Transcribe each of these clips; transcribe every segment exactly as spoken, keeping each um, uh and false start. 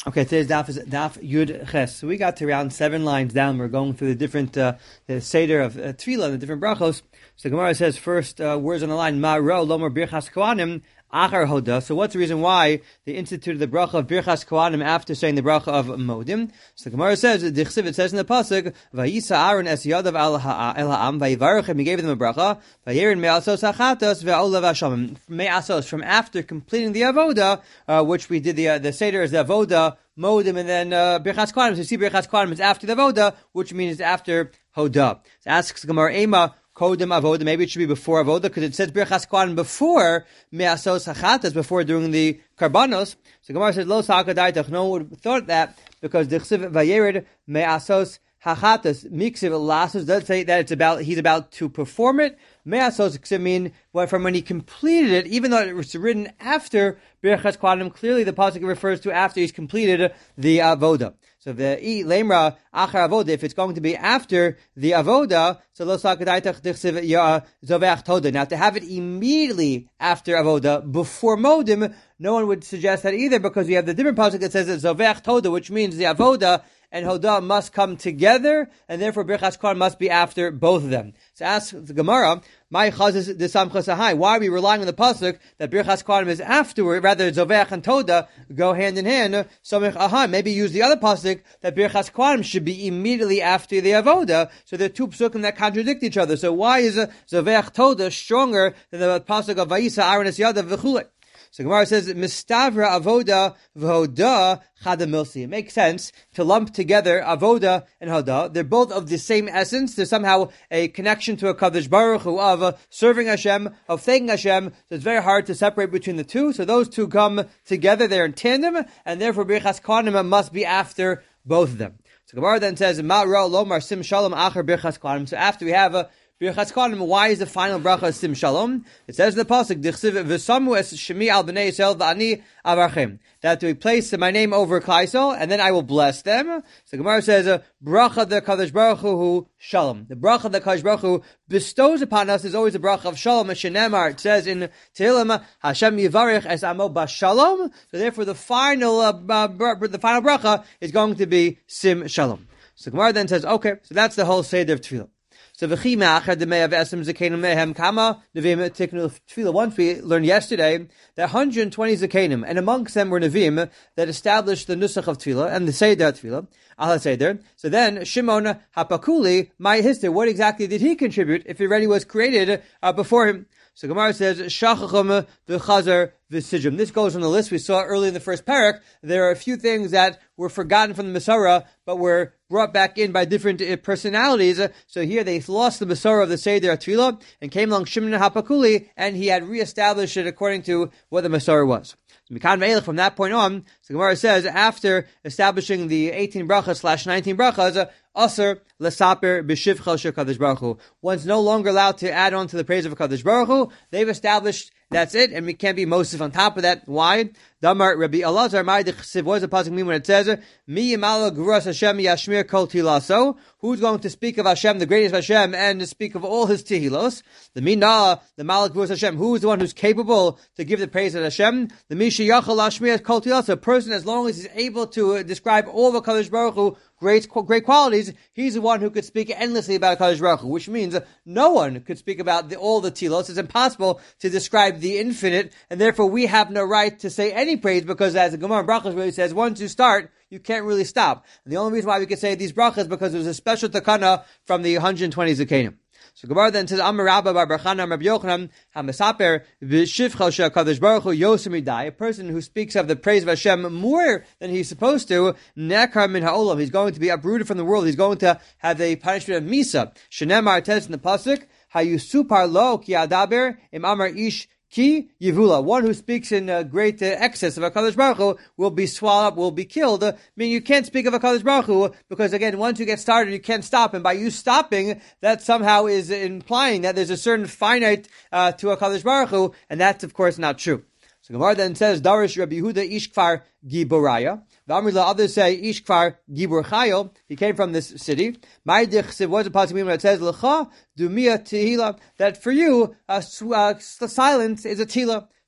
Okay, today's daf is daf Yud Ches. So we got to around seven lines down. We're going through the different uh, the seder of uh, tefillah and the different brachos. So the Gemara says first uh, words on the line Ma ro lomer birchas kohanim achar hoda. So what's the reason why they instituted the bracha of birchas kohanim after saying the bracha of modim? So the Gemara says the Chsiv, it says in the pasuk Vayisa Aaron es yadav el ha'am vayivarachem. He gave them a bracha vayerin me'asos hachatos ve'olav hashamim me'asos, from after completing the avoda, uh, which we did the uh, the seder is the avoda modim, and then uh, birchas kohanim. So you see birchas kohanim is after the avoda, which means it's after hoda. So asks Gemara Ema kodem avoda. Maybe it should be before avoda because it says birchas kohanim before me'asos hachatas, before doing the karbanos. So Gemara says lo sakadaitach. No one would thought that because the chsiv vayered me'asos hachatas miksiv lasos does say that it's about he's about to perform it. Me'asos chsiv mean well, from when he completed it, even though it was written after birchas kohanim. Clearly, the pasuk refers to after he's completed the avoda. So the e lemra achar avoda, if it's going to be after the avoda, so lo sakadaitach dichsiv zoveach toda. Now to have it immediately after avoda before modim, no one would suggest that either, because we have the different pasuk that says that zoveach toda, which means the avoda and hoda must come together, and therefore birchas kohanim must be after both of them. So ask the Gemara, my chazis de samchas ahai. Why are we relying on the pasuk that birchas kohanim is afterward, rather zoveach and toda go hand in hand? Samech ahai. Maybe use the other pasuk that birchas kohanim should be immediately after the avoda. So there are two pasukim that contradict each other. So why is zoveach toda stronger than the pasuk of vayisa Aaron es yadav v'chulei? So Gemara says, Mistavra avoda v'hoda chada milsi. It makes sense to lump together avoda and hoda. They're both of the same essence. There's somehow a connection to a Kadosh Baruch Hu of uh, serving Hashem, of thanking Hashem. So it's very hard to separate between the two. So those two come together. They're in tandem, and therefore birchas kohanim must be after both of them. So Gemara then says, Ma ro lomar sim shalom achar birchas kohanim. So after we have a birchas kohanim, why is the final bracha sim shalom? It says in the pasuk, Dichsiv v'samu es shemi al bnei Yisrael v'ani avarchem, that we place my name over Klal Yisrael and then I will bless them. So Gemara says, uh, bracha the Kadosh Baruch Hu shalom. The bracha the Kadosh Baruch Hu bestows upon us is always a bracha of shalom. Shenemar, it says in Tehillim, Hashem yivarech es amo bashalom. So therefore, the final uh, the final bracha is going to be sim shalom. So Gemara then says, okay, so that's the whole seder of tefillah. So v'chi me'achar demei av esem zakenim mehem kama nevim tiknu tefillah. Once we learned yesterday that one hundred twenty zakenim, and amongst them were nevim that established the nusach of tefillah and the seder of tefillah, al seder. So then Shimon Hapakuli, my history, what exactly did he contribute if he already was created uh, before him? So Gemara says, Shachachum v'chazar v'sijum. This goes on the list we saw early in the first parak. There are a few things that were forgotten from the Masorah, but were brought back in by different personalities. So here they lost the Masorah of the Seder Tefillah, and came along Shimon Hapakuli, and he had reestablished it according to what the Masorah was. From that point on, so Gemara says, after establishing the eighteen brachas slash nineteen brachas, Aser lesaper b'shivcha shel Kadosh Baruch Hu. One's no longer allowed to add on to the praise of Kadosh Baruch Hu. They've established that's it, and we can't be Mosif on top of that. Why? Damar Rabbi Elazar Ma'id Chsiv. What does the pasuk mean when it says, Mi yimala guras Hashem yashmir kol tilaso? Who's going to speak of Hashem, the greatest of Hashem, and to speak of all his tehilos? The Mina, the Malak guras Hashem. Who is the one who's capable to give the praise of Hashem? The Misha yachal ashmir kol tilaso. A person, as long as he's able to uh, describe all the Kadosh Baruch Hu great great qualities, he's the one who could speak endlessly about Kadosh Baruch Hu, which means uh, no one could speak about the, all the tehilos. It's impossible to describe the infinite, and therefore we have no right to say any praise, because as the Gemara in Brachos really says, once you start, you can't really stop. And the only reason why we could say these brachas is because there's a special takana from the one hundred twenty zakenim. So Gemara then says, Amar Rabba bar Bar Chana Rabbi Yochanan HaMesaper v'shivcha shel Kadosh Baruch Hu yoser midai. A person who speaks of the praise of Hashem more than he's supposed to, nekar min ha'olam. He's going to be uprooted from the world. He's going to have the punishment of Misa. Shenemar says in the pasuk, Hayusupar lo ki adaber im amar ish Ki Yivula, one who speaks in uh, great uh, excess of HaKadosh Baruch Hu will be swallowed up, will be killed. Uh, meaning you can't speak of HaKadosh Baruch Hu, because again, once you get started, you can't stop. And by you stopping, that somehow is implying that there's a certain finite uh, to HaKadosh Baruch Hu, and that's of course not true. So Gemara then says, Darish Rabbi Yehuda Ish Kfar Giboraya. The others say Ish Kfar Gibor Chayo. He came from this city. My Dichsiv, what's the possible meaning when it says L'cha Dumia Tehila? That for you, uh, uh, silence is a tila.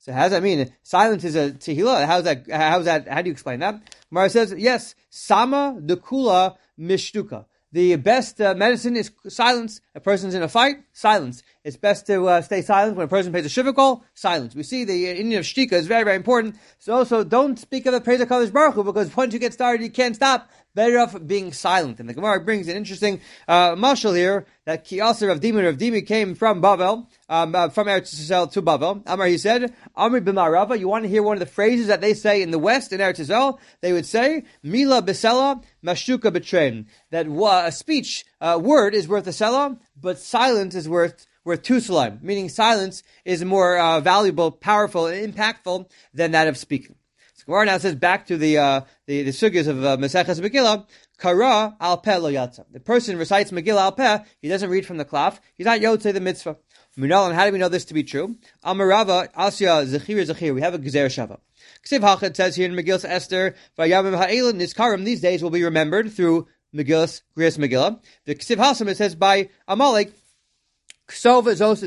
So how does that mean? Silence is a tehillah. How's that? How's that? How do you explain that? Gemara says, yes, sama dekula mishtuka. The best uh, medicine is silence. A person's in a fight, silence. It's best to uh, stay silent when a person pays a shiva call. Silence. We see the Indian of shtika is very, very important. So also, don't speak of the praise of Kadosh Baruch Hu, because once you get started, you can't stop. Better off being silent. And the Gemara brings an interesting uh, mashal here that Kiaser of Dimi of Dimi came from Bavel, um, uh, from Eretz Yisrael to Bavel. Amar, he said, Amri b'Marava. You want to hear one of the phrases that they say in the West in Eretz Yisrael? They would say, Mila b'Sela, Mashtuka b'Trein. That uh, a speech, uh, word is worth a sela, but silence is worth worth two salam. Meaning silence is more uh, valuable, powerful, and impactful than that of speaking. Gemara now says back to the uh, the, the sugyas of uh, Maseches Megillah. Kara al peh lo yatsa. The person recites Megillah al peh. He doesn't read from the klaf. He's not yotzei the mitzvah. Minal, and how do we know this to be true? Amarava asya zechir zechir. We have a gezer shava. Ksiv hachad says here in Megillah Esther, vayamim ha'elin niskarim. These days will be remembered through Megillah Grias Megillah. The Ksiv hasam, it says by Amalek. You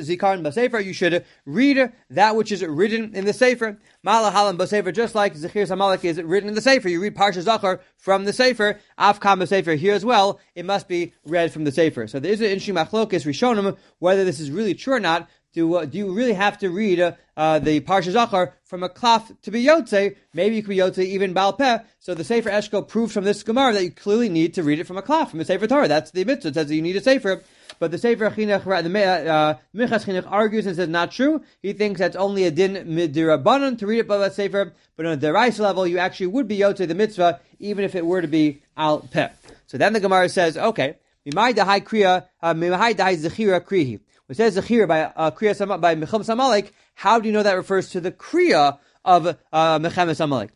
should read that which is written in the Sefer. Malahalam b'Sefer, just like Zechir Samalek is written in the Sefer. You read Parsha Zachar from the Sefer. Afkam b'Sefer here as well. It must be read from the Sefer. So there is an interesting machlokes rishonim whether this is really true or not. Do, uh, do you really have to read uh, uh, the Parsha Zachar from a klaf to be Yotzei? Maybe you could be Yotzei even Baal Peh. So the Sefer Eshkol proves from this Gemara that you clearly need to read it from a klaf, from a Sefer Torah. That's the mitzvah. It says that you need a Sefer. But the Sefer Chinuch, the uh, Minchas Chinuch argues and says not true. He thinks that's only a din midirabanan to read it by that Sefer. But on a deraisa level, you actually would be Yotzei the mitzvah, even if it were to be Al Peh. So then the Gemara says, okay, Mimai dahai kriya, Mimai dahai zechira krihi. It says Zechir by uh, Kriya by Mechamas Amalek. How do you know that refers to the Kriya of uh, Mechamas Amalek?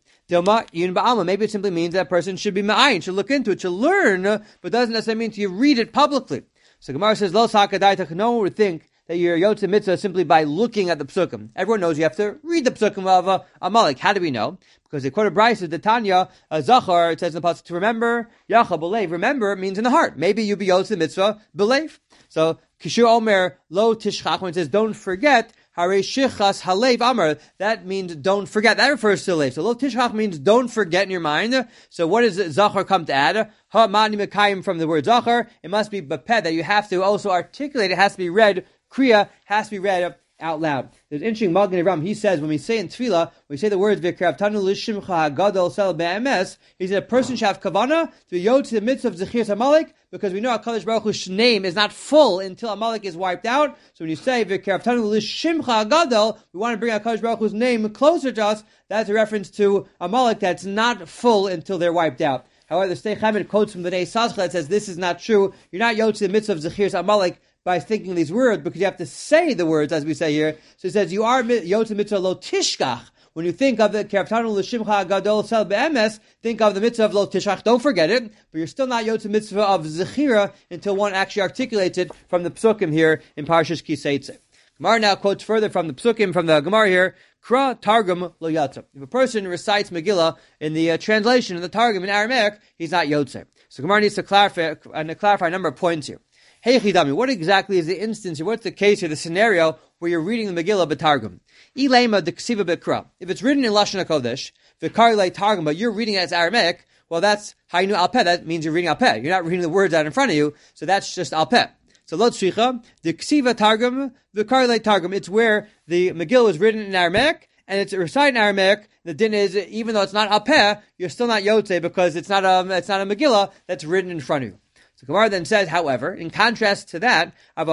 Maybe it simply means that a person should be ma'ayin, should look into it, should learn, but doesn't necessarily mean to you read it publicly. So Gemara says, Lo sakadaitach, no one would think that you're Yotzei Mitzvah simply by looking at the Psukim. Everyone knows you have to read the Psukim of uh, Amalek. How do we know? Because they quoted Bryce, the Tanya, uh, Zachar, it says in the pasuk to remember, Yacha b'leiv. Remember means in the heart. Maybe you be Yotzei Mitzvah b'leiv. So Kishur Omer Lo Tishchach, when it says don't forget, Hare Shichas Halev Amar, that means don't forget. That refers to Lev. So Lo Tishchach means don't forget in your mind. So what does Zachar come to add? Ha Mani Mekayim from the word Zachar. It must be Baped, that you have to also articulate. It has to be read. Kriya has to be read out loud. There's an interesting Magen Avraham. He says when we say in Tefillah, when we say the words V'kravtanu l'shimcha gadol sel be'emes, he said a person should have kavana to go to the midst of Zechir Amalek, because we know HaKadosh Baruch Hu's name is not full until Amalek is wiped out. So when you say V'kravtanu l'shimcha gadol, we want to bring HaKadosh Baruch Hu's name closer to us. That's a reference to Amalek that's not full until they're wiped out. However, the Stei Chamed quotes from the Nei Sazcha that says this is not true. You're not yod to the midst of Zechir Amalek by thinking these words, because you have to say the words, as we say here. So it says, you are Yotzei Mitzvah Lo Tishkach. When you think of the Keraftanu L'Shimcha Gadol Sel Be'emes, think of the Mitzvah of Lo Tishkach, don't forget it, but you're still not Yotzei Mitzvah of Zechira until one actually articulates it from the Psukim here in Parshas Ki Seitzeh. Gemara now quotes further from the Psukim, from the Gemara here, Kra Targum Lo Yatsa. If a person recites Megillah in the uh, translation, in the Targum in Aramaic, he's not Yotzei. So Gemara needs to clarify, uh, to clarify a number of points here. Hey Chidami, what exactly is the instance here? What's the case here, the scenario where you're reading the Megillah b'Targum? Ilema de Ksiva b'Kra. If it's written in Lashon HaKodesh, v'Karlei Targum, but you're reading it as Aramaic, well that's Haynu Al Peh. That means you're reading Al Peh. You're not reading the words out in front of you, so that's just Al Peh. So Lo Tzricha, the Ksiva Targum, v'Karlei Targum. It's where the Megillah is written in Aramaic, and it's recited in Aramaic. The din is, even though it's not Al Peh, you're still not Yotzei, because it's not a, it's not a Megillah that's written in front of you. So Gemara then says, however, in contrast to that,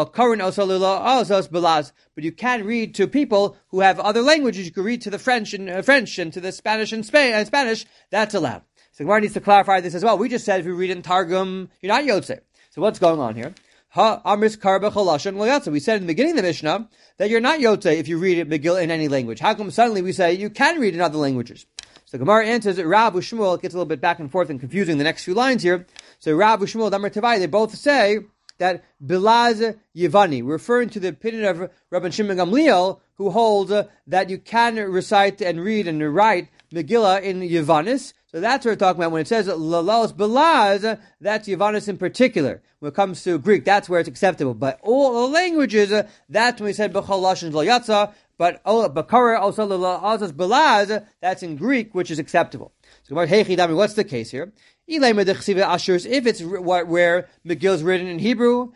but you can read to people who have other languages. You can read to the French and uh, French and to the Spanish and Spain, uh, Spanish. That's allowed. So Gemara needs to clarify this as well. We just said if you read in Targum, you're not Yotzei. So what's going on here? Ha Amris Karba Cholashon Loyatza. We said in the beginning of the Mishnah that you're not Yotzei if you read it Megillah in any language. How come suddenly we say you can read in other languages? So Gemara answers that Rav Ushmuel, it gets a little bit back and forth and confusing the next few lines here. So Rav Ushmuel, Damar Tavai, they both say that Bilaz Yevani, referring to the opinion of Rabban Shimon Gamliel, who holds uh, that you can recite and read and write Megillah in Yevanis. So that's what we're talking about when it says Lalos Bilaz, that's Yevanis in particular. When it comes to Greek, that's where it's acceptable. But all the languages, uh, that's when we said B'chol Lashon Lo Yatsa, but Bakara also Azaz Belaz, that's in Greek, which is acceptable. So what's the case here? If it's where Megillah is written in Hebrew,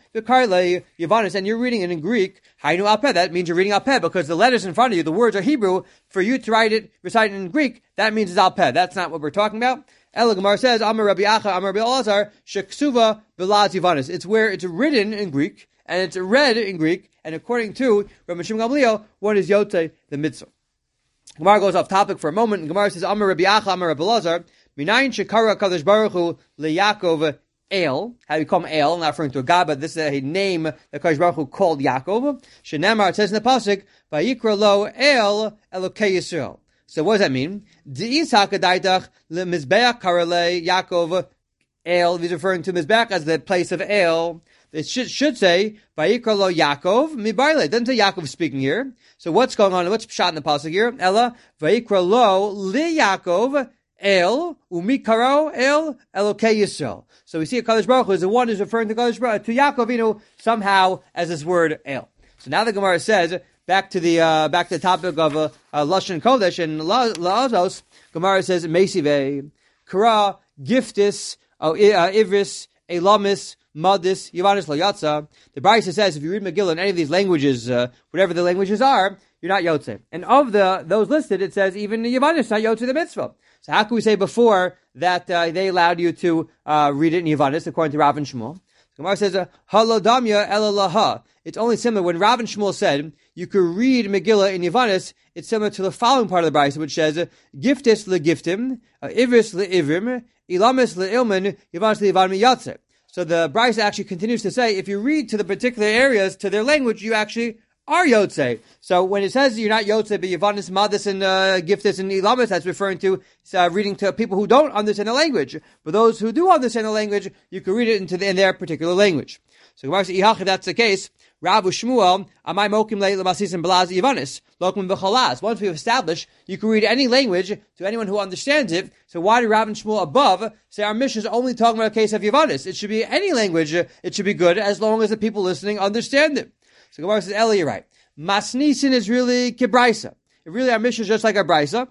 and you're reading it in Greek, that means you're reading Alpeh, because the letters in front of you, the words are Hebrew. For you to write it, recite it in Greek, that means it's Alpeh. That's not what we're talking about. El Gemara says, Amar Rabbi Acha, Amar Rabbi Elazar, Sheksuva Belaz Yavanis. It's where it's written in Greek, and it's read in Greek, and according to Rabbi Shimon Gamliel, one is Yotzei, the mitzvah. Gemara goes off topic for a moment, and Gemara says, Amar Rabbi Acha, Amar Rabbi Elazar, Minayin Shekara Kadosh Baruch Hu LeYaakov El. How do you call him El? Not referring to a God, but this is a name that Kadosh Baruch Hu called Yaakov. Shenemar, it says in the pasuk, Vayikra Lo El Elokei Yisrael. So what does that mean? De'ishak adaitach leMizbeach Karale Yaakov El. He's referring to Mizbeach as the place of El. It should, should say Vayikra Lo Yaakov Mibaile. It doesn't say Yaakov speaking here. So what's going on? What's shot in the pasuk here? Ella Vayikra Lo Li Yaakov El umikaro El Elokei Yisrael. So we see a Kadosh Baruch Hu is the one who's referring to Kadosh Baruch Hu, to Yaakov, you know, somehow as this word El. So now the Gemara says, back to the uh, back to the topic of uh, uh, Lashon Kodesh and La'azos, Gemara says Meisive Kara Giftis uh, Ivris Elamis Madis Yavanis Lo Yatsa. The Brisa says if you read Megillah in any of these languages, uh, whatever the languages are, you're not Yotzei. And of the those listed, it says even Yavanis not Yotzei the mitzvah. So how can we say before that uh, they allowed you to uh, read it in Yavanis, according to Rav and Shmuel? Gemara says, "Halodamya elalaha." It's only similar when Rav and Shmuel said you could read Megillah in Yavanis. It's similar to the following part of the Brisa, which says, "Giftis legiftim, ivris leivrim, ilamis leilman, Yavanis leivadmi yatzer." So the Brisa actually continues to say, if you read to the particular areas to their language, you actually are Yotzei. So when it says you're not Yotzei, but Yavanis, Madis, and uh, Giftis, and Ilamis, that's referring to uh, reading to people who don't understand the language. But those who do understand the language, you can read it into the, in their particular language. So Gemara says, if that's the case, Rav Shmuel, Amai Mokim Le'Lamasis and Belaz Yavanis, Lokum B'Chalaz. Once we've established, you can read any language to anyone who understands it. So why do Rav and Shmuel above say our mission is only talking about a case of Yavanis? It should be any language, it should be good, as long as the people listening understand it. So Gemara says, Eli, you're right. Masnisin is really kibraisa. Really, our mission is just like our brisa,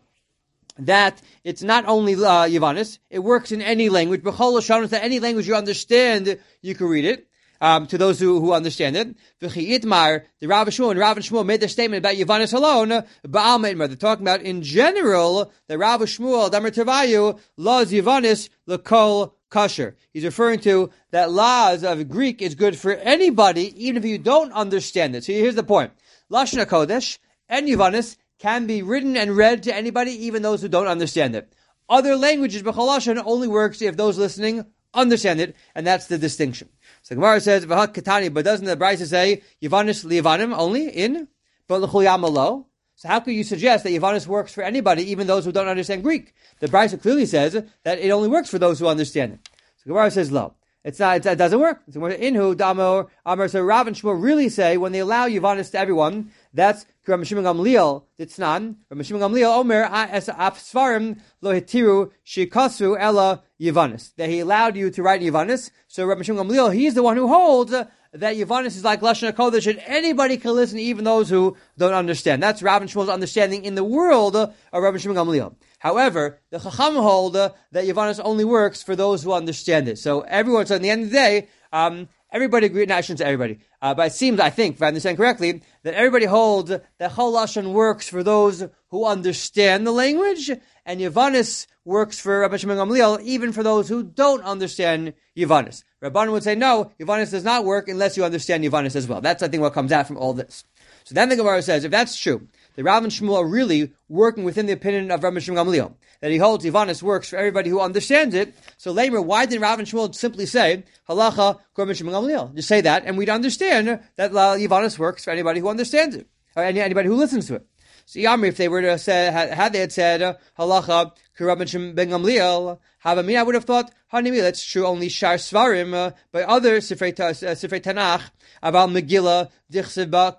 that it's not only uh, Yavanis, it works in any language. B'chol Lashonos, that any language you understand, you can read it. Um, to those who, who understand it. V'chi itmar, the Rav Shmuel, and Rav Shmuel made their statement about Yavanis alone, Ba'al Meitmar. They're talking about, in general, the Rav Shmuel, Damar Tevayu, laws Yavanis, l'kol kasher. He's referring to that laws of Greek is good for anybody, even if you don't understand it. So here's the point. Lashon HaKodesh and Yavanis can be written and read to anybody, even those who don't understand it. Other languages, B'chol Lashon, only works if those listening understand it, and that's the distinction. So Gemara says, "V'hat katani," but doesn't the Brisa say Yavanis li'Yavanim only in, but l'chuyam alo? So how could you suggest that Yavanis works for anybody, even those who don't understand Greek? The Brisa clearly says that it only works for those who understand it. So Gemara says, "Lo." It's not, it doesn't work. It's Inhu, Damor, Amar. So Rav and Shmuel really say, when they allow Yavanis to everyone, that's Rabbi Shimon Gamliel, Ditznan, Rabbi Shimon Gamliel, Omer, Es Afsvarim, Lo Hitiru, Shikasu, Ella, Yavanis. That he allowed you to write Yavanis. So Rabbi Shimon Gamliel, he's the one who holds uh, that Yavanis is like Lashon HaKodesh, and anybody can listen, even those who don't understand. That's Rav and Shmuel's understanding in the world uh, of Rabbi Shimon Gamliel. However, the Chacham hold uh, that Yavanis only works for those who understand it. So everyone, so at the end of the day, um, everybody agrees, not I shouldn't say everybody, uh, but it seems, I think, if I understand correctly, that everybody holds that Chol Lashon works for those who understand the language, and Yavanis works for Rabbi Shimon Gamliel, even for those who don't understand Yavanis. Rabban would say, no, Yavanis does not work unless you understand Yavanis as well. That's, I think, what comes out from all this. So then the Gemara says, if that's true, the Rav and Shmuel are really working within the opinion of Rabbi Shimon Gamliel, that he holds Yavanis works for everybody who understands it. So later, why didn't Rav and Shmuel simply say, Halacha, Rabbi Shimon Gamliel? Just say that, and we'd understand that Yavanis works for anybody who understands it, or anybody who listens to it. So Yamri, if they were to say, had they had said, Halacha, Rabbi Shimon ben Gamliel, Havamina, I would have thought, Hanimi, that's true only Shar Svarim, uh, by other Sifrei Tanakh, about Megillah, Dichseba,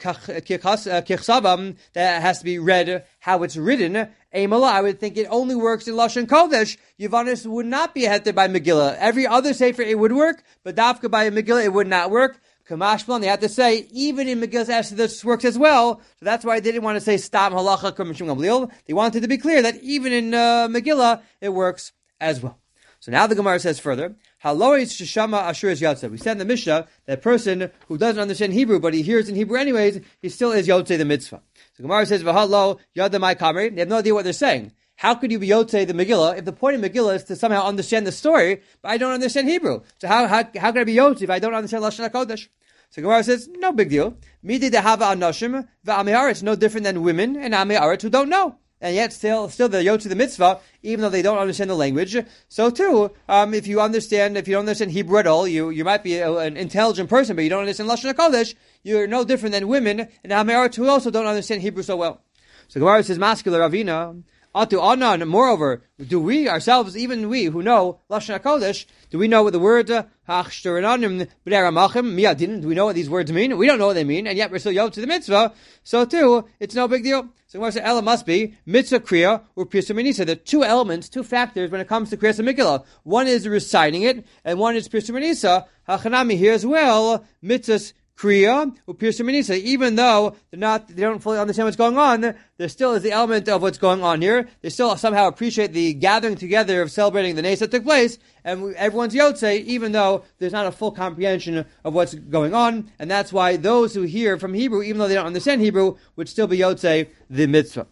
Kichsabam, that has to be read how it's written. Eimala, I would think it only works in Lashon Kodesh. Yavanis would not be heter by Megillah. Every other Sefer it would work, but Dafka by Megillah it would not work. Kamashmalon, they had to say, even in Megillah Esther, this works as well. So that's why they didn't want to say Stam Halacha Kum Mishum Gamliel. They wanted to be clear that even in uh, Megillah, it works as well. So now the Gemara says further, Halois Shishama Ashur is Yotze. We said in the Mishnah that a person who doesn't understand Hebrew, but he hears in Hebrew anyways, he still is Yotze the mitzvah. So the Gemara says, V'halo Yadamai Kamri. They have no idea what they're saying. How could you be Yotze the Megillah if the point of Megillah is to somehow understand the story, but I don't understand Hebrew? So how how, how can I be Yotze if I don't understand Lashon HaKodesh? So Gemara says, no big deal. Midi dehava anoshim v'amei aretz, no different than women and amei aretz who don't know. And yet still, still they're Yotze the mitzvah, even though they don't understand the language. So too, um, if you understand, if you don't understand Hebrew at all, you, you might be a, an intelligent person, but you don't understand Lashon HaKodesh, you're no different than women and amei aretz who also don't understand Hebrew so well. So Gemara says, Maskula Ravina, Atu Anan, moreover, do we ourselves, even we who know Lashon HaKodesh, do we know what the word Hachshterananim B'neramachim Miyadin? Do we know what these words mean? We don't know what they mean, and yet we're still Yotze the mitzvah. So too, it's no big deal. So Gemara says, Ella must be mitzvah kriya or pirsa menisa. There are two elements, two factors when it comes to kriyas Megillah. One is reciting it, and one is pirsa menisa. Hachanami here as well, mitzvahs Kriya, Upirsa Menisa, even though they're not, they don't fully understand what's going on, there still is the element of what's going on here. They still somehow appreciate the gathering together of celebrating the Nes that took place, and we, everyone's Yotze, even though there's not a full comprehension of what's going on, and that's why those who hear from Hebrew, even though they don't understand Hebrew, would still be Yotze the mitzvah.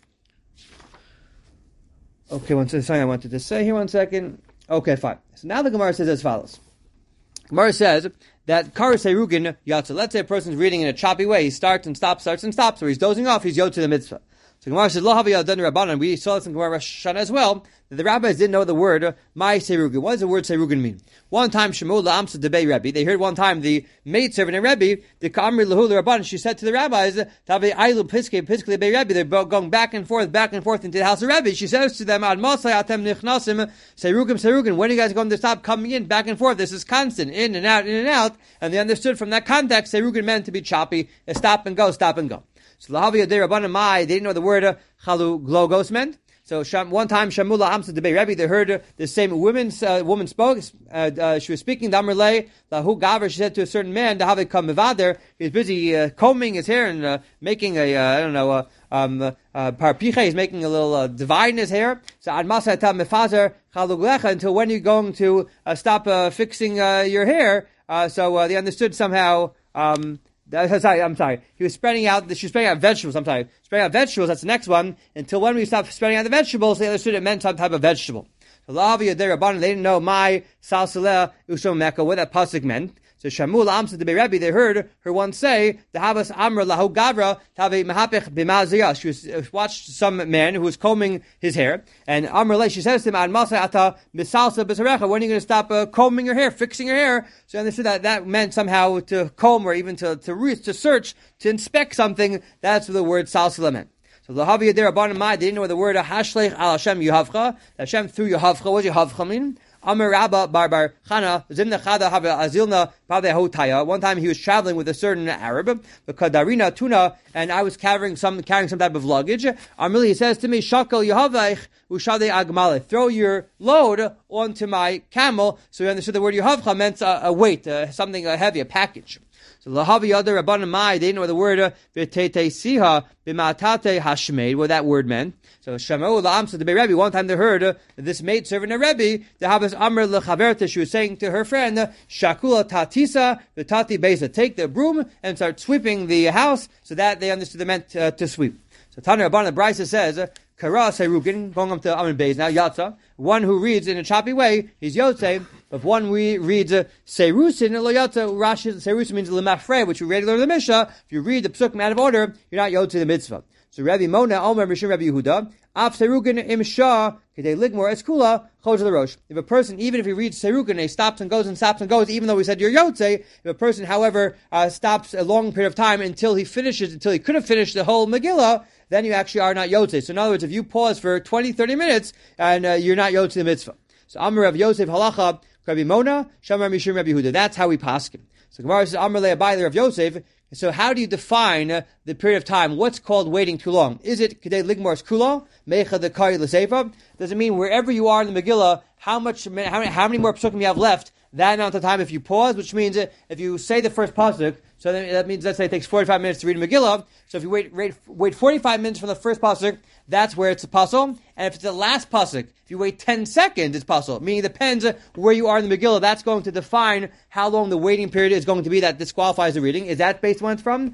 Okay, one second, something I wanted to say here, one second. Okay, fine. So now the Gemara says as follows. Gemara says that Karas Herugin Yotze. Let's say a person's reading in a choppy way. He starts and stops, starts and stops, or he's dozing off, he's Yotze the mitzvah. So Gemara says, Lo havi yadan Rabbanan. We saw this in Gemara Rosh Hashanah as well, that the rabbis didn't know the word my Serugin. What does the word Serugin mean? One time, Shmuel la'amsa debei Rebbe. They heard one time the maidservant in Rebbe, the Ka'amri lahu Rabbanan. She said to the rabbis, Tavi ailu piske piske debei Rebbe. They're going back and forth, back and forth into the house of Rebbe. She says to them, Ad masay atem nichnasim Serugim Serugin. When are you guys going to stop coming in, back and forth? This is constant, in and out, in and out. And they understood from that context, Serugin meant to be choppy, stop and go, stop and go. So Lahavi Yadei Rabbanan Mai, they didn't know the word uh, Chalu Glogos meant. So Sham, one time Shamula Amsa Debei Rebbe, they heard uh, the same woman's, uh, woman spoke. Uh, uh, she was speaking Damerle Lahu Gaver. She said to a certain man, Dahavi Kam Mevader. He was busy uh, combing his hair and uh, making a uh, I don't know uh, um uh, parpiche. He's making a little uh, divide in his hair. So Ad Masa Tam Mefazer Chalu Glecha. Until when are you going to uh, stop uh, fixing uh, your hair? Uh, so uh, they understood somehow. Um, Sorry, I'm sorry. He was spreading out, she was spreading out vegetables, I'm sorry. Spreading out vegetables, that's the next one. Until when we stopped spreading out the vegetables, they understood it meant some type of vegetable. So, La'avi Yadei Rabbanan, they didn't know my Salsaleh Ushom Mecca, what that pasuk meant. So, Shamul Amsa Debei Rebbe, they heard her once say, the Havas Amra Lahu Gavra, Tave Mahapech B'maziyah. She was, uh, watched some man who was combing his hair, and Amra, she says to him, Ad Masa Ata Misalsa B'sarecha, when are you going to stop uh, combing your hair, fixing your hair? So, I understood that that meant somehow to comb, or even to, to reach, to search, to inspect something. That's what the word Salsala meant. So Lahavi Yadei Rabbanan Mai, they didn't know the word Hashleich Al Hashem Yuhavcha. Hashem through Yuhavcha. What does Yuhavcha mean? Amar Rabba Bar Bar Chana Zimna Chada Hava Azilna Pavde Hotaya. One time he was traveling with a certain Arab, the Kadarina Tuna, and I was carrying some carrying some type of luggage. Amrili, he says to me, Shakal Yuhavaich Ushade Agmale. Throw your load onto my camel. So we understood the word Yuhavcha meant a, a weight, uh, something uh, heavy, a package. So Lahavi Yadei Rabbanan Mai, they didn't know the word V'tete Siha B'matate Hashmeid, what that word meant. So Shamu La'amsa Debei Rebbe, one time they heard uh, this maid servant of Rebbe, the Havas Amr L'chaverta, she was saying to her friend, Shakula Tatisa V'tati Beza, take the broom and start sweeping the house, so that they understood they meant uh, to sweep. So Tanya Rabbanan Brisa says, Kara Serugin, going up to Amr Beis now, Yatza, one who reads in a choppy way, he's Yotze. If one we reads uh, Serusin, Lo Yotze, Rashi, Serusin means Lemafre, which we read in the Mishnah. If you read the Psukim out of order, you're not Yotze the mitzvah. So Rabbi Mona, Omer, Mishim, Rabbi Yehuda, Af Serugin, Im Shah, Kedei Ligmor, Eskula, Choj the Rosh. If a person, even if he reads Serugin, he stops and goes and stops and goes, even though we said you're Yotze, if a person, however, uh, stops a long period of time until he finishes, until he could have finished the whole Megillah, then you actually are not Yotze. So in other words, if you pause for twenty, thirty minutes, and uh, you're not Yotze the mitzvah. So Amr of Yosef Halacha, Rabbi Mona, Shamar Mishim Rabbi Yehuda. That's how we paskin. So Gemara says, Amr Le'abayler of Yosef. So how do you define uh, the period of time? What's called waiting too long? Is it Kedei Ligmor's Kula? Mecha the Kari L'Seifa? Does it mean wherever you are in the Megillah, how much, how many, how many more psukim you have left, that amount of time if you pause, which means if you say the first pasuk, so that means, let's say it takes forty-five minutes to read a Megillah. So if you wait, wait, wait forty-five minutes from the first pasuk, that's where it's a puzzle. And if it's the last pasuk, if you wait ten seconds, it's puzzle. Meaning it depends where you are in the Megillah. That's going to define how long the waiting period is going to be that disqualifies the reading. Is that based on where it's from?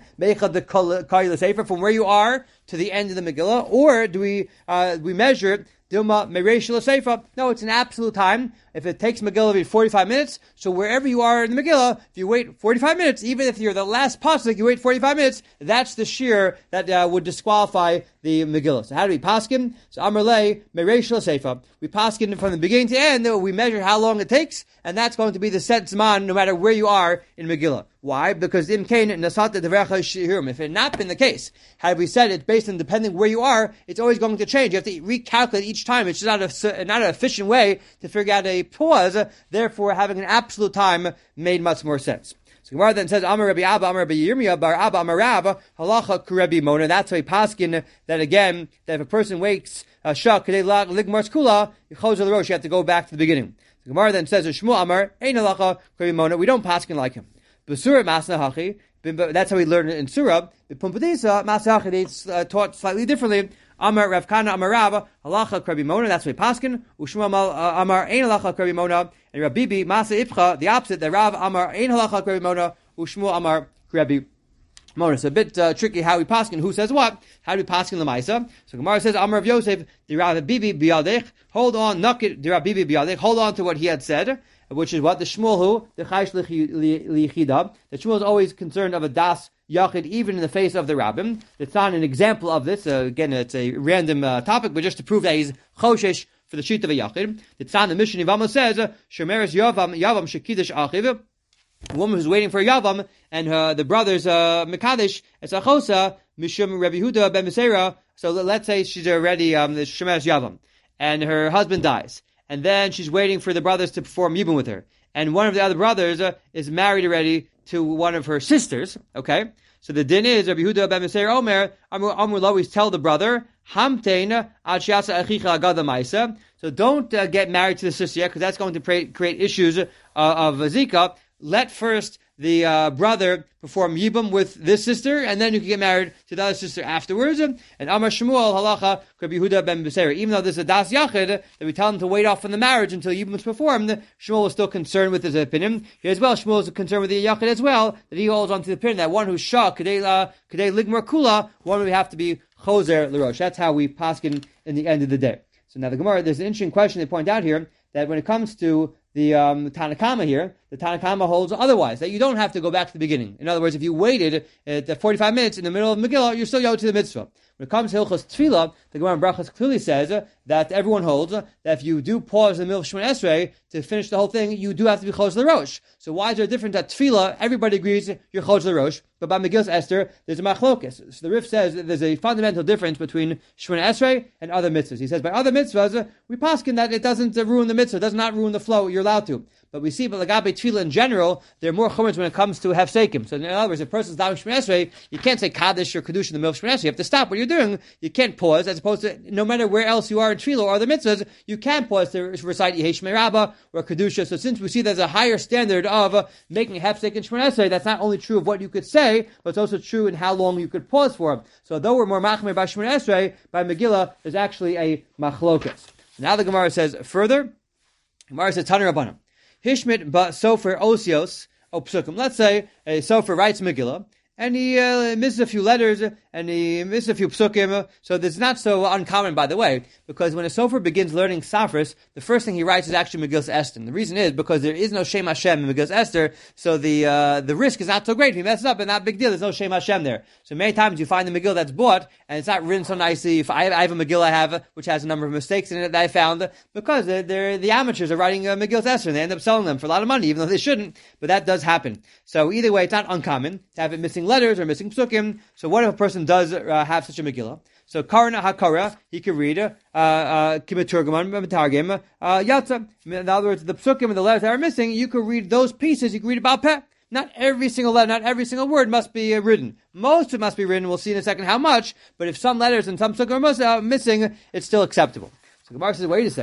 From where you are to the end of the Megillah? Or do we, uh, we measure it Dilma Meresh Seifa. No, it's an absolute time. If it takes Megillah to forty-five minutes, so wherever you are in the Megillah, if you wait forty-five minutes, even if you're the last pasuk, you wait forty-five minutes, that's the shear that uh, would disqualify the Megillah. So how do we paskin? So Amarle Meresh Seifa. We paskin from the beginning to end. We measure how long it takes, and that's going to be the set zman no matter where you are in Megillah. Why? Because in Kain Nasata Devrecha Shihurim. If it had not been the case, had we said it based on depending where you are, it's always going to change. You have to recalculate each time. It's just not a not an efficient way to figure out a pause. Therefore, having an absolute time made much more sense. So Gemara then says, Amar Rabbi Abba, Amar Rabbi Yirmiyah, Bar Abba, Amar Rav, Halacha Kurebi Mona. That's why paskin that again, that if a person wakes Shak Kedei Ligmar Skula, Yichos Rosh, you have to go back to the beginning. So Gemara then says, Shmuel Amar, Ein Halacha Kurebi Mona. We don't paskin like him. B'Surah Masna Hachi. That's how we learn it in Surah. The Pumbedisa Masna Hachi, it's uh, taught slightly differently. Amar Rav Kana Amar Rav Halacha Krabi Mona. That's why paskin. Ushmuel Amar Ein Halacha Krabi Mona. And Rav Bibi Masa Ipcha, the opposite. The Rav Amar Ein Halacha Krabi Mona. Ushmuel Amar Krabi Mona. It's a bit uh, tricky how we paskin. Who says what? How do we paskin the Maisa? So Gemara says Amar Rav Yosef. The Rav Bibi Biadech. Hold on. Nakit. The Rav Bibi Biadech. Hold on to what he had said. Which is what the Shmuel who the Chaysh Lichida. The Shmuel is always concerned of a das yachid, even in the face of the rabbim. It's not an example of this. Uh, again, it's a random uh, topic, but just to prove that he's choshesh for the sheet of a yachid. It's on the Mishnah Yavama says shemeres yavam yavam shekidish achiv. A woman who's waiting for a yavam and uh, the brothers uh, mekadesh it's achosa mishum Rabbi Yehuda ben Meseira. So let's say she's already um, the shemeres yavam and her husband dies. And then she's waiting for the brothers to perform yibum with her. And one of the other brothers uh, is married already to one of her sisters. Okay? So the din is, Rabbi Yehuda ben Meseir Omer, Amur Lo, always tell the brother, Hamtein ad shiasa achicha agada maisa. So don't uh, get married to the sister yet, because that's going to create, create issues uh, of zika. Let first the uh, brother perform yibum with this sister, and then you can get married to the other sister afterwards. And Amar Shmuel halacha Rabbi Yehuda ben Beseira. Even though there's a das yachid that we tell him to wait off from the marriage until yibum is performed, Shmuel is still concerned with his opinion. Here as well, Shmuel is concerned with the yachid as well, that he holds on to the opinion that one who's shak kadei kadei ligmar kula, one would have to be choser l'rosh. That's how we paskin in the end of the day. So now the Gemara, there's an interesting question they point out here, that when it comes to the um, Tanakama here, the Tanakama holds otherwise, that you don't have to go back to the beginning. In other words, if you waited at forty-five minutes in the middle of Megillah, you're still yod to the mitzvah. When it comes to Hilchos Tefillah, the Gemara in Brachos clearly says uh, that everyone holds uh, that if you do pause in the middle of Shemon Esrei to finish the whole thing, you do have to be Chos L'Rosh. So why is there a difference at Tefillah? Everybody agrees you're Chos L'Rosh, but by Megillas Esther, there's a Machlokes. So the Rif says that there's a fundamental difference between Shemon Esrei and other mitzvahs. He says by other mitzvahs, uh, we paskin that it doesn't uh, ruin the mitzvah, it does not ruin the flow, you're allowed to. But we see, but Lagabe Tefillah in general, there are more chumras when it comes to hefsekim. So in other words, if a person's down Shemon Esrei, you can't say Kaddish or Kedusha in the middle of Shemon Esrei. You have to stop what you're doing. You can't pause, as opposed to no matter where else you are in Tefillah or the mitzvahs, you can pause to recite Yehi Shmei Rabbah or Kedusha. So since we see there's a higher standard of uh, making hefsek in Shemon Esrei, that's not only true of what you could say, but it's also true in how long you could pause for. So though we're more machmer by Shemon Esrei, by Megillah, there's actually a machlokas. Now the Gemara says further, Gemara says Tanu Rabbanan. Hishmit ba sofer osios o psukim. Let's say a sofer writes Megillah, and he uh, misses a few letters, and he misses a few psukim. So this is not so uncommon, by the way, because when a sofer begins learning Safras, the first thing he writes is actually Megillas Esther. And the reason is because there is no Shem Hashem in Megillas Esther, so the uh, the risk is not so great. If he messes up, and not a big deal. There's no Shem Hashem there. So many times you find the Megillah that's bought, and it's not written so nicely. If I, I have a Megillah I have, which has a number of mistakes in it that I found, because they're, they're the amateurs are writing uh, Megillas Esther, and they end up selling them for a lot of money, even though they shouldn't. But that does happen. So either way, it's not uncommon to have it missing letters or missing psukim. So what if a person does uh, have such a Megillah? So Karna Hakara, he could read Kimaturgaman Matargim Yatza. In other words, the psukim and the letters that are missing, you could read those pieces. You could read about peh. Not every single letter, not every single word must be uh, written. Most of it must be written. We'll see in a second how much. But if some letters and some psukim are uh, missing, it's still acceptable. So Gemara says, wait a second.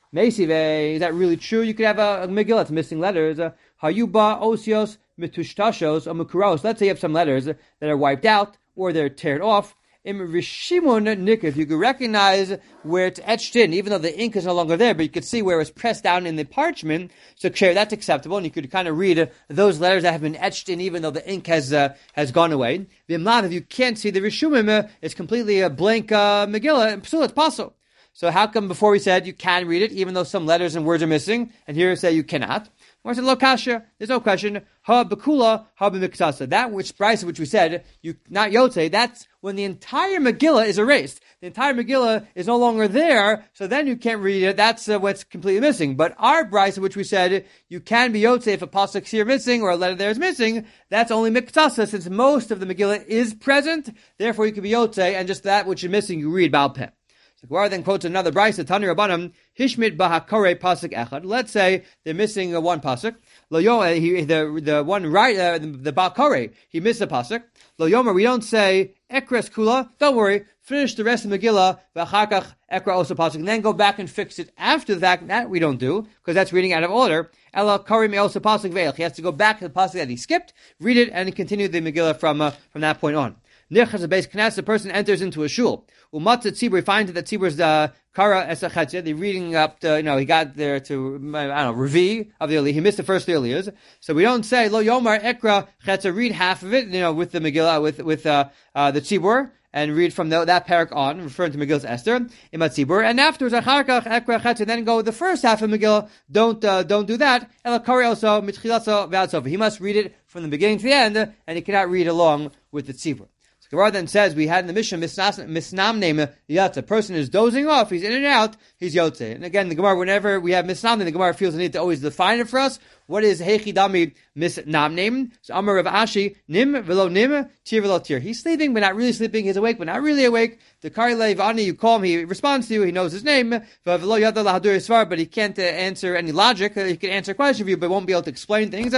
Meisive, is that really true? You could have a, a Megillah that's missing letters. Hayuba, Osios, Mitushtashios, or Mukuros. Let's say you have some letters that are wiped out or they're teared off. Im Rishimun Nikif, you could recognize where it's etched in, even though the ink is no longer there, but you could see where it was pressed down in the parchment. So that's acceptable, and you could kind of read uh, those letters that have been etched in, even though the ink has uh, has gone away. V'imlav, if you can't see the Rishumim, uh, it's completely a blank uh, Megillah, so it's possible. So how come before we said you can read it, even though some letters and words are missing, and here we say you cannot? Or said, lo kasha, there's no question. Ha bekula, ha b'miktasa. That which price which we said, you not yotze, that's when the entire Megillah is erased. The entire Megillah is no longer there, so then you can't read it. That's uh, what's completely missing. But our price which we said, you can be yotze if a pasuk here missing or a letter there is missing, that's only miktasa, since most of the Megillah is present. Therefore you can be yotze, and just that which is missing, you read Baal Peh. So Gemara then quotes another brayso, Tani Rabbanim, Hishmit bahakore pasuk echad. Let's say they're missing uh, one pasuk. Lo yomer, he, the the one right, uh, the, the bakore, he missed a pasuk. Lo yomer, we don't say ekres kula. Don't worry, finish the rest of the Megillah. V'achakach ekra also pasuk, and then go back and fix it after the fact. That we don't do because that's reading out of order. Ela kari me also pasuk ve'el. He has to go back to the pasuk that he skipped, read it, and continue the Megillah from uh, from that point on. Nirchas a base knas, the person enters into a shul. Umatzat tzibur, he finds that tzibur uh, kara esachetze. They're reading up to, you know, he got there to, I don't know, revi of the Eli. He missed the first Elias. So we don't say, lo yomar ekra chetze, read half of it, you know, with the Megillah, with, with, uh, uh, the tzibur, and read from the, that parak on, referring to Megillah's Esther, imat tzibur, and afterwards, acharkach ekra chetze, then go the first half of Megillah. Don't, uh, don't do that. Ela kari also, mitchilatso v'ad sof. He must read it from the beginning to the end, and he cannot read along with the tzibur. Gemara then says, we had in the Mishnah, misnam name yatza. A person is dozing off, he's in and out, he's yotze. And again, the Gemara, whenever we have misnam name, the Gemara feels the need to always define it for us. What is heichi dami misnam name? So Amar Rav Ashi, nim velo nim, tir velo tir. He's sleeping, but not really sleeping. He's awake, but not really awake. The kari leivani, you call him, he responds to you, he knows his name. But he can't uh, answer any logic. He can answer a question for you, but won't be able to explain things.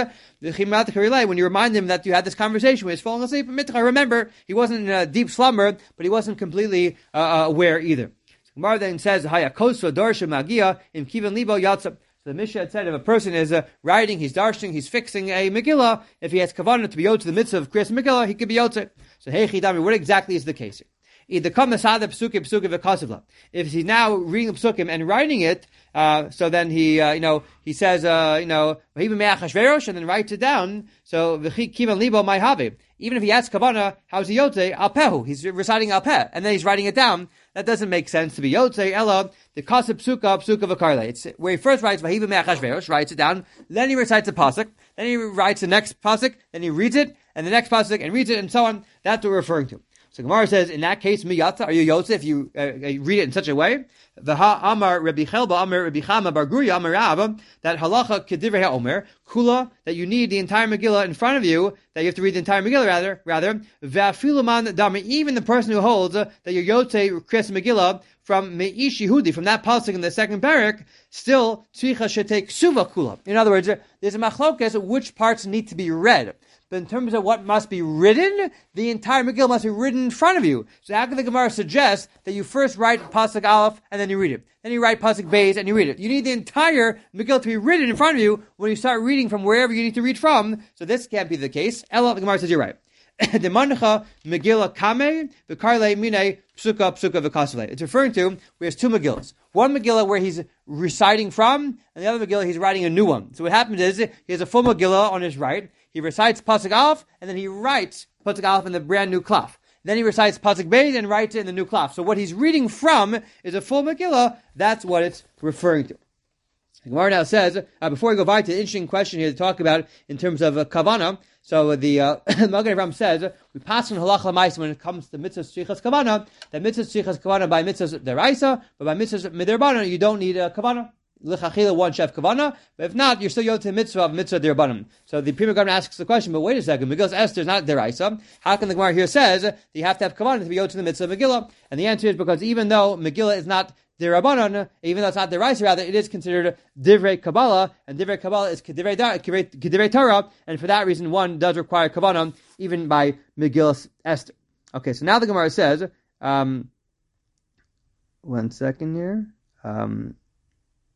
When you remind him that you had this conversation when he's falling asleep, remember, he wasn't in a deep slumber, but he wasn't completely uh, aware either. Gemara then says, Haya koso dorsha magia im kivan libo yatzab. So the Mishnah had said if a person is uh, writing, he's darshing, he's fixing a Megillah, if he has kavanah to be yotze to the mitzvah of Kriyas Megillah, he could be yotze. So hey chidami, what exactly is the case here? Either come asada psukim psukim v'kasivla. If he's now reading psukim and writing it, uh, so then he, uh, you know, he says, uh, you know, and then writes it down. So v'chi kivan libo my have. Even if he has kavanah, how's he yotze? Al pehu. He's reciting al peh, and then he's writing it down. That doesn't make sense to be yotze. Ella the kasib psuka psuka v'karle. It's where he first writes v'hiva me'achashverosh, writes it down. Then he recites a pasuk. Then he writes the next pasuk. Then he reads it, and the next pasuk, and reads it, and so on. That's what we're referring to. So Gemara says, in that case, miyatza, are you yotze if you uh, read it in such a way? V'ha amar Rabbi Chelba amar Rabbi Chama bar Guria amar Rav, that halacha kedivrei ha'omer kula, that you need the entire Megillah in front of you, that you have to read the entire Megillah rather, rather v'afiluman dami, even the person who holds uh, that you're yotze Kriyas Megillah from Me'ish Yehudi, from that pasuk in the second parak, still tzricha should take suva kula. In other words, there's a machlokes which parts need to be read. But in terms of what must be written, the entire Megillah must be written in front of you. So how can the Gemara suggest that you first write Pasuk Aleph and then you read it? Then you write Pasuk Beis and you read it. You need the entire Megillah to be written in front of you when you start reading from wherever you need to read from. So this can't be the case. Ella, the Gemara says you're right. The Mancha Megillah Kame, the Karle Mine, Psuka, Psuka, V'Kasvele. It's referring to, where there's two Megillahs. One Megillah where he's reciting from, and the other Megillah he's writing a new one. So what happens is, he has a full Megillah on his right, he recites Pasuk Aleph, and then he writes Pasuk Aleph in the brand new klaf. Then he recites Pasuk Beis and writes it in the new klaf. So what he's reading from is a full Megillah. That's what it's referring to. The Gemara now says, uh, before we go back to the interesting question here to talk about in terms of uh, kavanah, so the uh, Magen Avraham says, we pass on halach l'mais when it comes to mitzvahs tzrichas kavanah, that mitzvahs tzrichas kavanah by mitzvahs deraisa, but by mitzvahs midrabanan you don't need a uh, kavanah. L'chachila one chef kavana, but if not, you're still yotze mitzvah of mitzvah derabanan. So the Pri Megadim asks the question, but wait a second, Megillah's Esther is not deraisa. How can the Gemara here says that you have to have kavana to be yotze the mitzvah of Megillah? And the answer is because even though Megillah is not derabanan, even though it's not deraisa, rather it is considered divrei Kabbalah, and divrei Kabbalah is kedivrei kedivrei Torah, and for that reason one does require kavana even by Megillah's Esther. Okay, so now the Gemara says, um, one second here. Um,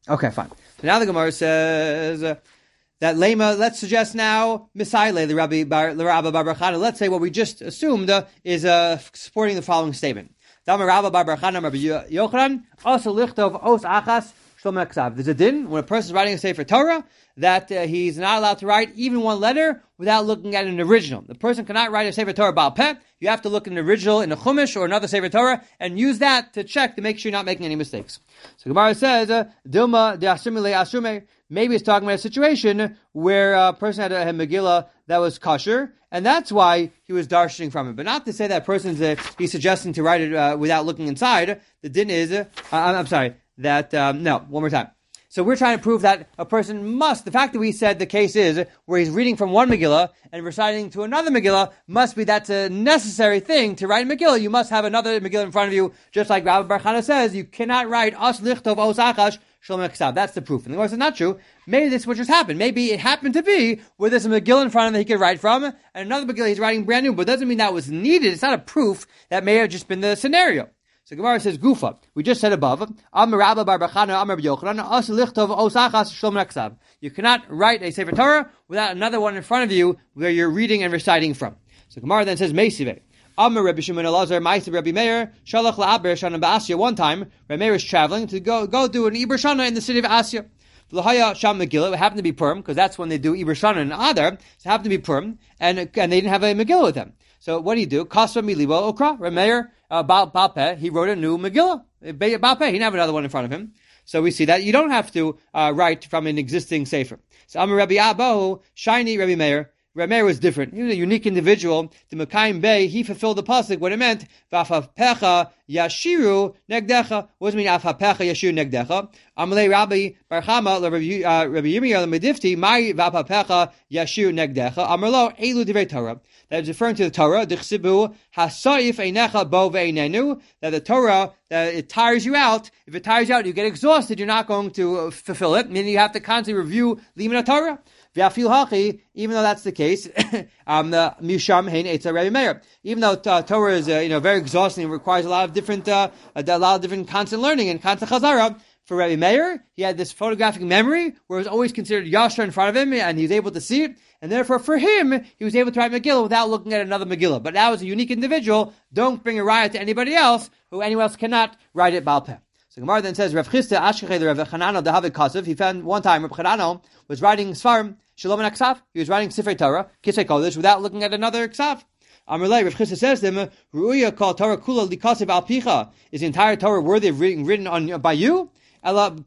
Okay, fine. So now the Gemara says uh, that lema. Let's suggest now misayle the Rabbi Bar the Rabbi Bar Chana. Let's say what we just assumed uh, is uh, supporting the following statement. Dama Rabbi Bar Chana Rabbi Yochanan also lichtov os achas shlom aksav. There's a din when a person is writing a sefer Torah that uh, he's not allowed to write even one letter without looking at an original. The person cannot write a sefer Torah Baal Peh. You have to look at an original in a Chumash or another sefer Torah and use that to check to make sure you're not making any mistakes. So Gemara says, Dilma de Asumile Asume. Maybe it's talking about a situation where a person had a Megillah that was kosher, and that's why he was darshing from it. But not to say that person's uh, he's suggesting to write it uh, without looking inside. The din is, uh, I'm sorry, that, um, no, one more time. So we're trying to prove that a person must, the fact that we said the case is where he's reading from one Megillah and reciting to another Megillah must be that's a necessary thing to write a Megillah. You must have another Megillah in front of you, just like Rabbi Bar Chana says, you cannot write As Lichtov Os Achash Shlom Eksav. That's the proof. And the Gemara says, not true. Maybe this is what just happened. Maybe it happened to be where there's a Megillah in front of him that he could write from, and another Megillah he's writing brand new, but it doesn't mean that was needed. It's not a proof. That may have just been the scenario. So Gemara says, Gufa. We just said above, Amar Rabba Bar Bachana, Amar Yochanan, As Lichtov Os Achas Shlom Eksav. You cannot write a Sefer Torah without another one in front of you where you're reading and reciting from. So Gemara then says, Meisive. Amar Rabbi Shimon Elazar, Ma'aseh Rabbi Meir, Shalach La'aber Shana Ba'asya. One time, Rabbi Meir is traveling to go go do an Iber Shana in the city of Asya. L'haya Sham Megillah. It happened to be Purim, because that's when they do Iber Shana in Adar. So it happened to be Purim, and, and they didn't have a Megillah with them. So what did he do? Kasva Milibo Okra. Rabbi Meir, uh, Baal Peh, he wrote a new Megillah. Baal Peh, he didn't have another one in front of him. So we see that you don't have to uh, write from an existing sefer. So Amar Rabbi Abahu, Shiny Rabbi Meir. Rabbi Meir was different. He was a unique individual. The Mekayim Bey, he fulfilled the pasuk what it meant. V'afapecha yashiru negdecha. What does it mean? Afapecha yashiru negdecha. Amalei Rabbi Bar Chama Rabbi Yirmiyah Medifti Mai v'afapecha yashiru negdecha. Amarlo elu divrei Torah. That is referring to the Torah. Dichsibu hasaif einecha bo ve'einenu. That the Torah that it tires you out. If it tires you out, you get exhausted. You're not going to fulfill it. Meaning you have to constantly review Limud Torah. Even though that's the case, um, the Misham Hein Eitza Rabbi Meir. Even though uh, Torah is uh, you know very exhausting, it requires a lot of different uh, a, a lot of different constant learning and constant chazara. For Rabbi Meir, he had this photographic memory where it was always considered Yashar in front of him, and he was able to see it. And therefore, for him, he was able to write Megillah without looking at another Megillah. But now, as a unique individual, don't bring a riot to anybody else who anyone else cannot write it Baal Peh. So Gemara then says, Rav Chisda Ashkechei the Rav Chanano the Havid Kasev. He found one time Rav Chanano was writing Svarim Shalom and Aksav. He was writing Sifrei Torah Kisei Kodesh without looking at another Ksav. Amalei Rav Chisda says to him, Ru'uya kol Torah kula likasev al picha. Is the entire Torah worthy of being written on by you? Even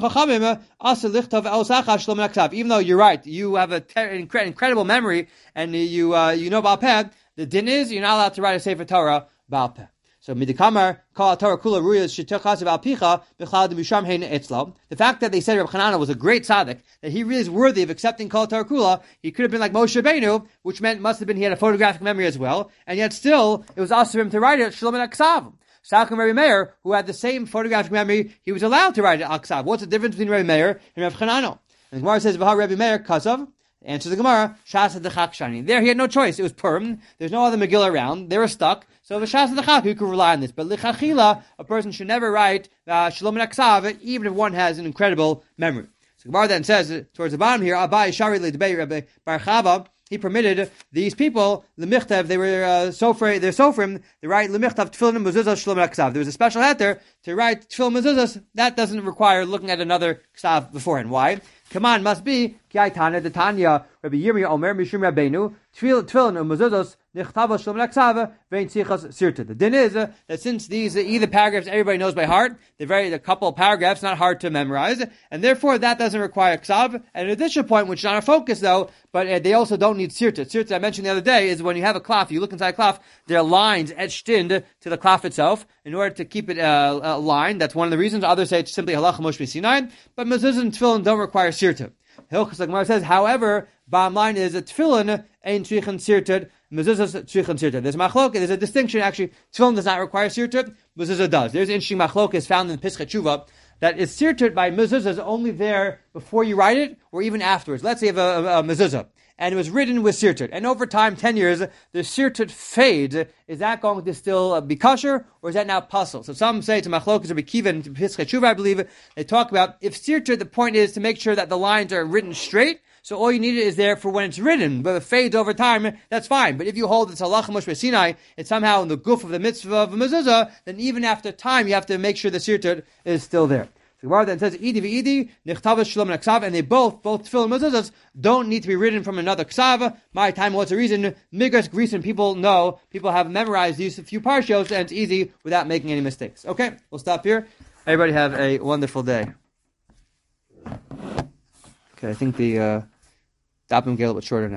though you're right, you have an ter- incredible memory and you uh, you know Baal Peh, the din is you're not allowed to write a Sefer Torah Baal Peh. So midikamar kol Torah kula ruyas shitachasiv al picha b'chalad misham hein etzlo. The fact that they said Reb Chanana was a great tzaddik, that he really is worthy of accepting kol Torah kula, he could have been like Moshe Rabbeinu, which meant must have been he had a photographic memory as well, and yet still it was asked for him to write it shalom and aksav. Salkim Rabbi Meir, who had the same photographic memory, he was allowed to write it aksav. What's the difference between Rabbi Meir and Reb Chanana? And the Gemara says, "V'ha Rabbi Meir kasav." Answers the Gemara, Shas Adachak Shani. There he had no choice. It was Purim. There's no other Megillah around. They were stuck. So the Shas Adachak, you could rely on this. But Lichachila, a person should never write uh, Shalom and Aksav, even if one has an incredible memory. So Gemara then says, towards the bottom here, Abai Shari L'Debei Rabbi Bar Chava, he permitted these people, the Michtav, they were uh, sofri, they're sofrim, they write the Michtav Tefillin Mezuzah Shalom and Aksav. There was a special heter to write Tefillin Mezuzah. That doesn't require looking at another Ksav beforehand. Why? Command must be Kiaitana the Tanya Rabbi Yirmiyah Omer Mishum Rabbeinu Tefillin and Mezuzos Nichtava Shalom Laksav Vein Tzichas Sirta. The din is uh, that since these uh, either paragraphs everybody knows by heart, they're very a couple of paragraphs not hard to memorize, and therefore that doesn't require Ksav. And an additional point, which is not our focus though, but uh, they also don't need Sirta. Sirta I mentioned the other day is when you have a cloth, you look inside a cloth, there are lines etched into to the cloth itself in order to keep it uh, aligned. That's one of the reasons. Others say it's simply Halacha Moshe Sinai, but Mezuzah and Tefillin don't require Sirta. Hilchos Gemara says, however, bottom line is a Tefillin ain't Tzrichen Sirta. Mezuzah tzrichen sirta. There's machlok. There's a distinction. Actually, tefillin does not require sirta. Mezuzah does. There's an interesting machlok is found in Pischei Tshuva that is sirta by mezuzah is only there before you write it or even afterwards. Let's say you have a, a, a mezuzah and it was written with sirtut. And over time, ten years, the sirtut fades. Is that going to still uh, be kosher, or is that now puzzle? So some say to Machlokas Rabbi Kiva and to Pischei Teshuva, I believe, they talk about if sirtut, the point is to make sure that the lines are written straight. So all you need is there for when it's written, but if it fades over time, that's fine. But if you hold it's halacha Moshe Sinai, it's somehow in the guf of the mitzvah of mezuzah, then even after time, you have to make sure the sirtut is still there. The Gemara then says, Idi v'idi, nichtavas shalom and ksav, and they both, both tefillah and mezuzahs, don't need to be written from another ksav. My time, what's the reason? Migras, Greece, and people know, people have memorized these few parshos, and it's easy without making any mistakes. Okay, we'll stop here. Everybody have a wonderful day. Okay, I think the uh, Dapim get a little bit shorter now.